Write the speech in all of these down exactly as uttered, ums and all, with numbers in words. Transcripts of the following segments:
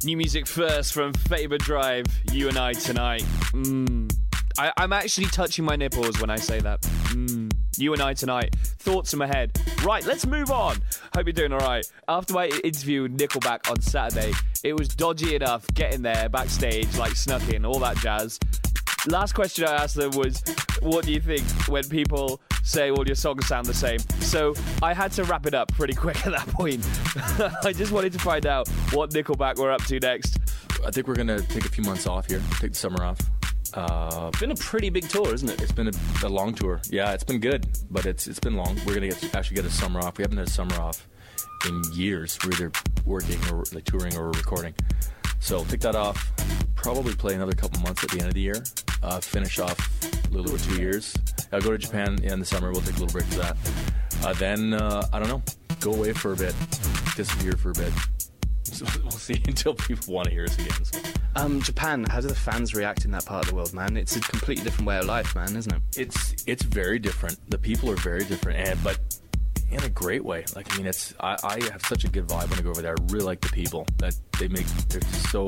New music first from Faber Drive, You and I Tonight. Mm. I, I'm actually touching my nipples when I say that. Mm. You and I Tonight. Thoughts in my head. Right, let's move on. Hope you're doing all right. After my interview with Nickelback on Saturday, it was dodgy enough getting there backstage, like snuck in, all that jazz. Last question I asked them was, what do you think when people say all your songs sound the same? So I had to wrap it up pretty quick at that point. I just wanted to find out what Nickelback were up to next. I think we're going to take a few months off here, take the summer off. Uh, it's been a pretty big tour, isn't it? It's been a, a long tour. Yeah, it's been good, but it's it's been long. We're going to actually get a summer off. We haven't had a summer off in years. We're either working or like touring or recording. So take that off. Probably play another couple months at the end of the year. Uh, finish off a little over two years. I'll go to Japan in the summer. We'll take a little break for that. Uh, then, uh, I don't know, go away for a bit. Disappear for a bit. So we'll see until people want to hear us again. So. Um, Japan, how do the fans react in that part of the world, man? It's a completely different way of life, man, isn't it? It's it's very different. The people are very different, and but in a great way. Like, I mean, it's I, I have such a good vibe when I go over there. I really like the people that they make. They're just so,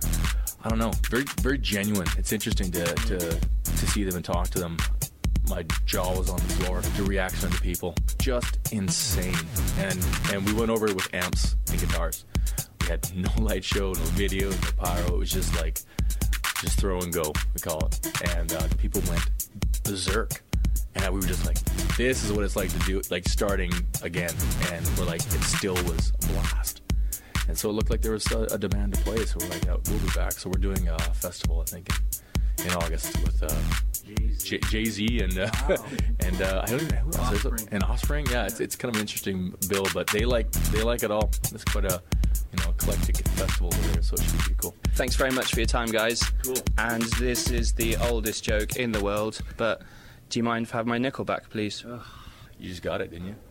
I don't know, very very genuine. It's interesting to to to see them and talk to them. My jaw was on the floor. The reaction of the people, just insane. And and we went over it with amps and guitars. We had no light show, no video, no pyro. It was just like, just throw and go, we call it. And uh, the people went berserk. And we were just like, this is what it's like to do, like starting again. And we're like, it still was a blast. And so it looked like there was a, a demand to play. So we're like, yeah, we'll be back. So we're doing a festival, I think, in, in August with uh, J- Jay-Z and uh, wow. and uh, I don't even know who else Offspring. is it. And Offspring. Yeah, it's it's kind of an interesting bill, but they like they like it all. It's quite a you know eclectic festival over there, so it should be pretty cool. Thanks very much for your time, guys. Cool. And this is the oldest joke in the world, but do you mind if I have my Nickelback, please? Ugh. You just got it, didn't you?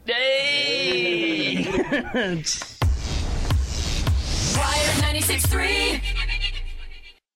Hey! Wired ninety-six point three